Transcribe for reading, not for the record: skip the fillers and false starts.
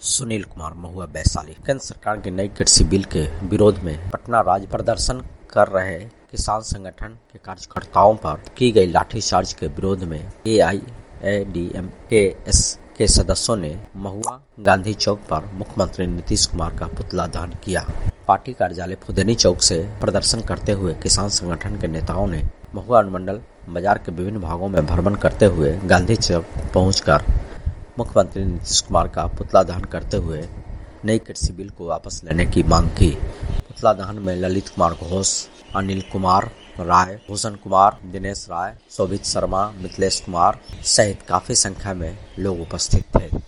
सुनील कुमार, महुआ, वैशाली। केंद्र सरकार के नए कृषि बिल के विरोध में पटना राज्य प्रदर्शन कर रहे किसान संगठन के कार्यकर्ताओं पर की गई लाठीचार्ज के विरोध में एआईएडीएमके के सदस्यों ने महुआ गांधी चौक पर मुख्यमंत्री नीतीश कुमार का पुतला दहन किया। पार्टी कार्यालय फुदेनी चौक से प्रदर्शन करते हुए किसान संगठन के नेताओं ने महुआ अनुमंडल बाजार के विभिन्न भागों में भ्रमण करते हुए गांधी चौक पहुंचकर मुख्यमंत्री नीतीश कुमार का पुतला दहन करते हुए नई कृषि बिल को वापस लेने की मांग की। पुतला दहन में ललित कुमार घोष, अनिल कुमार राय, भूषण कुमार, दिनेश राय, शोभित शर्मा, मिथिलेश कुमार सहित काफी संख्या में लोग उपस्थित थे।